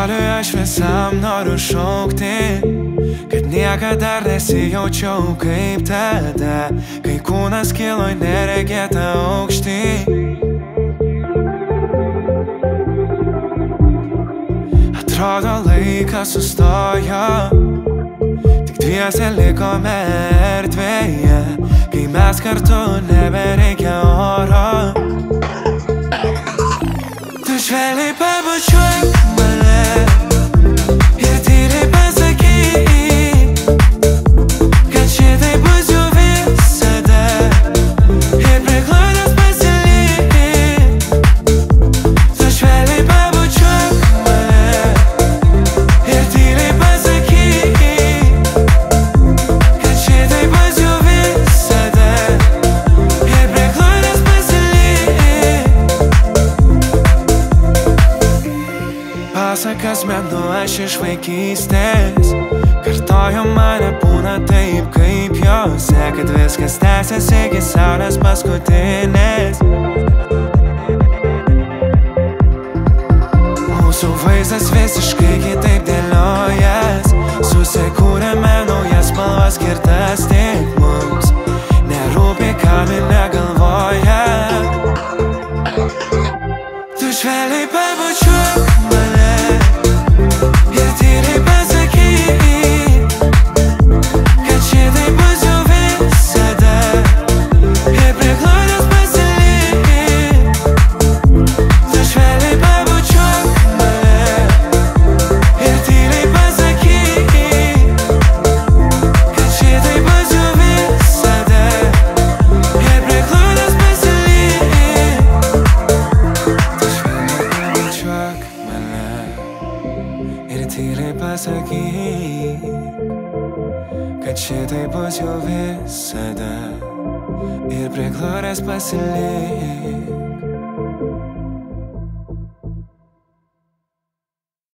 Pasauliui aš visam noriu šaukti, kad niekada dar nesijaučiau kaip tada, kai kūnas kilo į neregėtą aukštį. Atrodo laikas sustojo, tik dviese likome erdvėje, kai mes kartu nebereikia oro. Tu švelniai pabučiuok mane ir tyliai pasakyk, kad šitai bus jau visada ir priglaudęs pasilik. Tu švelniai pabučiuok mane ir tyliai pasakyk, kad šitai bus jau visada ir priglaudęs pasilik. Pasakas menu aš iš vaikystės, kartojo mane būna taip kaip jose, kad viskas tęsiasi iki saulės paskutinės. Mūsų vaizdas visiškai kitaip dėliojas, susikūrėme naujas spalvas skirtas tik mums, nerūpi kam ir negalvoja. Tu švelniai pabučiuok mane ir tyliai pasakyk, kad šitai bus jau visada ir priglaudęs pasilik. Tu švelniai pabučiuok mane ir tyliai pasakyk, kad šitai bus jau visada ir priglaudęs pasilik. Tu švelniai pabučiuok mane ir tyliai pasakyk, kad šitai bus jau visada ir priglaudęs pasilik.